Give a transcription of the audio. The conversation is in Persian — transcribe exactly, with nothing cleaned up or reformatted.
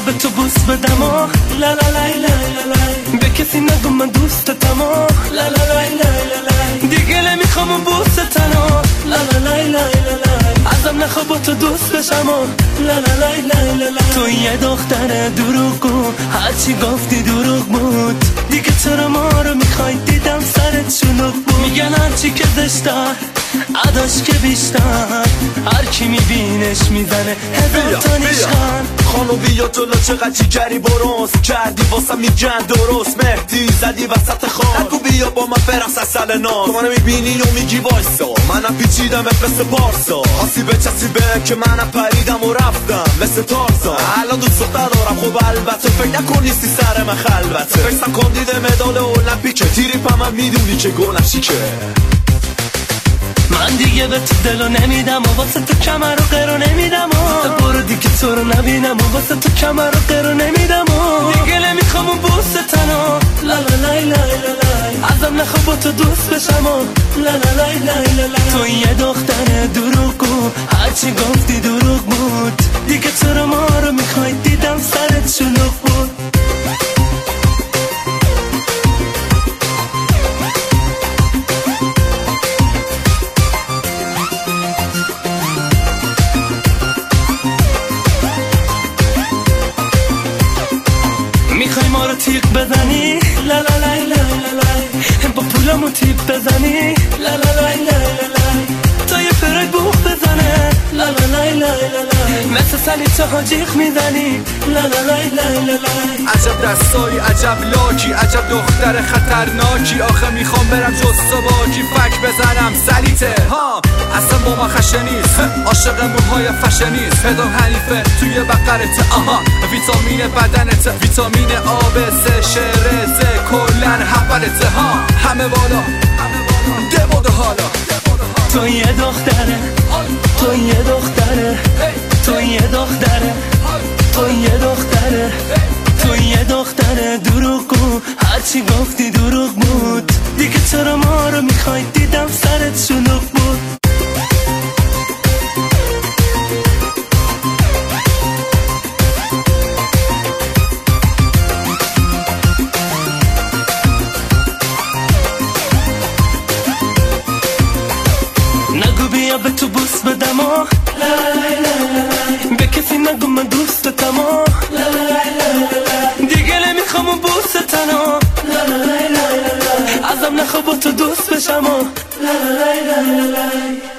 به تو بوس بدم و لا لا لای لای لای، به کسی نگو من دوستتم و لا لا لای لای لای، دیگه نمیخوام اون بوستن و لا لا لای لای لای، ازم نخوا با تو دوست بشم و لا لا لای لای لای. تو یه دختر دروغگو، هرچی گفتی دروغ بود، دیگه چرا ما رو میخوای؟ دیدم سرت شلوغ بود. میگن هرچی که زشتر عداش که بیشتر، هر کی میبینش میزنه هزار تا نیشخن. خانو بیا جلو چقدر جیگری برونز کردی واسه میگن درست، مهدی زدی وسط خان. نگو بیا با من برقص اصل ناز، تو منو میبینی و میگی وایسا، منم پیچیدم مثل پارسا. آسی به چسی به که منم پریدم و رفتم مثل تارزا. الان دوست دختر دارم خب البته، فکر نکن نیستی سر من خلوته. فکرم کاندید مدال المپیکه، تیریپم هم میدونی که گل نشیکه. من دیگه به تو دلو نمیدم و واسه تو کمر و قرو نمیدم و برو دیگه تو رو نبینم و واسه تو کمر و قرو نمیدم و دیگه نمیخوام اون بوستن و لا لا لای لای لای، ازم نخوا با تو دوست بشم و لا لا لای لای لای. تو یه دختر دروغگو، هرچی گفتی دروغ بود، دیگه چرا ما رو میخوای؟ دیدم سرت شلوغ بود. میخوای ما رو تیغ بزنی لا لا لای لای لای، با پولمو تیپ بزنی لا لا لای لای لای، تا یه فرق بوخ بزنه لا لا لای لای لای، مثل سلی تو ها جیغ میزنی لا لا لای لای لای. عجب دستایی عجب لاکی، عجب دختر خطرناکی، آخه میخوام برم جستا باکی فک بزنم سلیته ها. اصلا با من خشه نیست، عاشق موهای فشنیست، پدا حنیفه توی بقرته آها، ویتامین بدنت، ویتامین آب سه شرزه کلن حبلته ها. همه بالا ده بوده حالا. تو یه دختره، تو یه دختره، تو یه دختره، تو یه دختره، تو یه دختره دروغگو، هرچی گفتی دروغ بود، دیگه چرا ما رو میخوای؟ دیدم سرت شلوغ بود. نگو بیا به تو بوس بدم و لا لا لا، به کسی نگو من دوستتم و لا لا لا، دیگه نمیخوام اون بوستن و لا لا لا، ازم نخوا با تو دوست بشم و لا لا لا.